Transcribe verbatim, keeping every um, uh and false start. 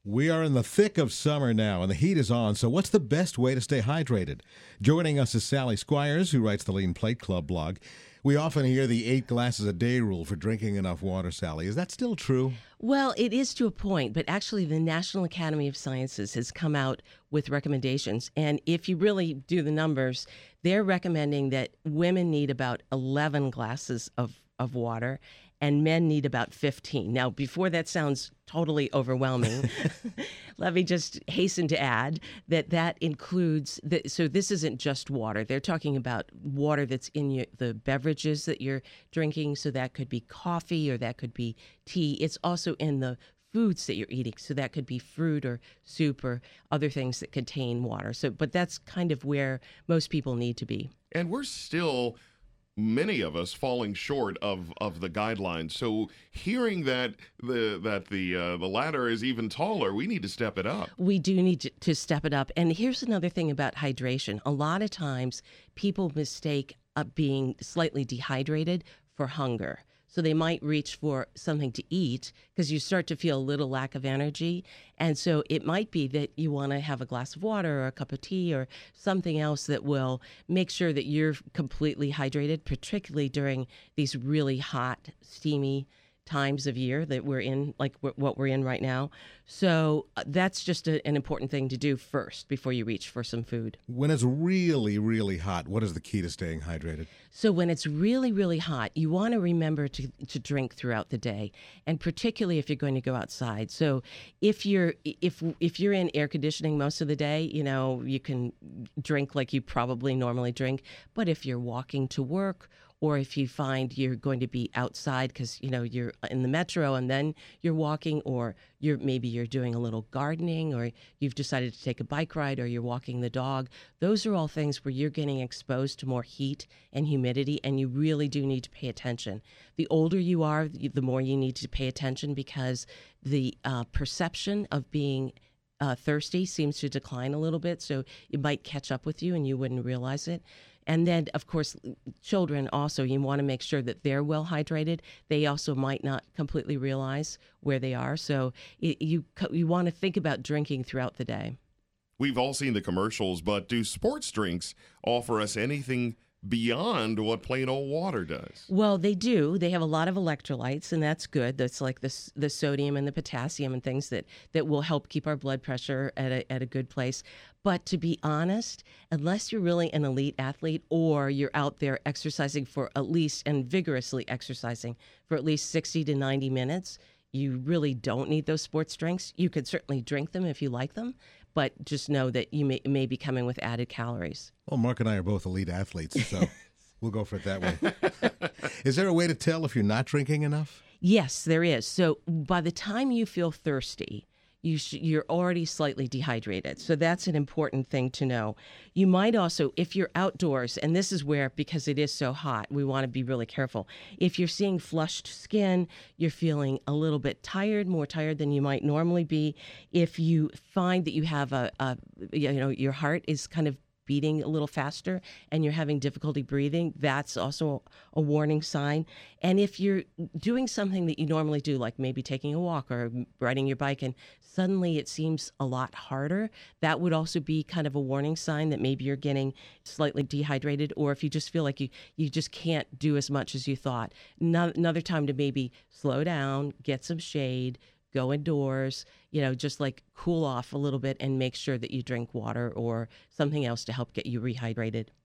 We are in the thick of summer now, and the heat is on, so what's the best way to stay hydrated? Joining us is Sally Squires, who writes the Lean Plate Club blog. We often hear the eight glasses a day rule for drinking enough water, Sally. Is that still true? Well, it is to a point, but actually the National Academy of Sciences has come out with recommendations. And if you really do the numbers, they're recommending that women need about eleven glasses of, of water and men need about fifteen. Now, before that sounds totally overwhelming, let me just hasten to add that that includes, the, so this isn't just water. They're talking about water that's in your, the beverages that you're drinking. So that could be coffee or that could be tea. It's also in the foods that you're eating. So that could be fruit or soup or other things that contain water. So, but that's kind of where most people need to be. And we're still, many of us, falling short of, of the guidelines. So hearing that the that the uh, the ladder is even taller, we need to step it up. We do need to, to step it up. And here's another thing about hydration. A lot of times people mistake uh, being slightly dehydrated for hunger. So they might reach for something to eat because you start to feel a little lack of energy. And so it might be that you want to have a glass of water or a cup of tea or something else that will make sure that you're completely hydrated, particularly during these really hot, steamy times of year that we're in, like what we're in right now. So uh, that's just a, an important thing to do first before you reach for some food. When it's really, really hot, what is the key to staying hydrated? So when it's really, really hot, you want to remember to, to drink throughout the day, and particularly if you're going to go outside. So if you're if if you're in air conditioning most of the day, you know, you can drink like you probably normally drink. But if you're walking to work, or if you find you're going to be outside because, you know, you're in the metro and then you're walking, or you're maybe you're doing a little gardening, or you've decided to take a bike ride, or you're walking the dog. Those are all things where you're getting exposed to more heat and humidity, and you really do need to pay attention. The older you are, the more you need to pay attention, because the uh, perception of being uh, thirsty seems to decline a little bit. So it might catch up with you and you wouldn't realize it. And then, of course, children also, you want to make sure that they're well hydrated. They also might not completely realize where they are. So it, you you want to think about drinking throughout the day. We've all seen the commercials, but do sports drinks offer us anything beyond what plain old water does? Well, they do. They have a lot of electrolytes, and that's good. That's like the the sodium and the potassium and things that, that will help keep our blood pressure at a, at a good place. But to be honest, unless you're really an elite athlete, or you're out there exercising for at least, and vigorously exercising for at least sixty to ninety minutes, you really don't need those sports drinks. You could certainly drink them if you like them, but just know that you may, may be coming with added calories. Well, Mark and I are both elite athletes, so we'll go for it that way. Is there a way to tell if you're not drinking enough? Yes, there is. So by the time you feel thirsty, you sh- you're already slightly dehydrated. So that's an important thing to know. You might also, if you're outdoors, and this is where, because it is so hot, we want to be really careful. If you're seeing flushed skin, you're feeling a little bit tired, more tired than you might normally be. If you find that you have a, a you know, your heart is kind of beating a little faster and you're having difficulty breathing, that's also a warning sign. And if you're doing something that you normally do, like maybe taking a walk or riding your bike, and suddenly it seems a lot harder, that would also be kind of a warning sign that maybe you're getting slightly dehydrated. Or if you just feel like you, you just can't do as much as you thought, no, another time to maybe slow down, get some shade, go indoors, you know, just like cool off a little bit and make sure that you drink water or something else to help get you rehydrated.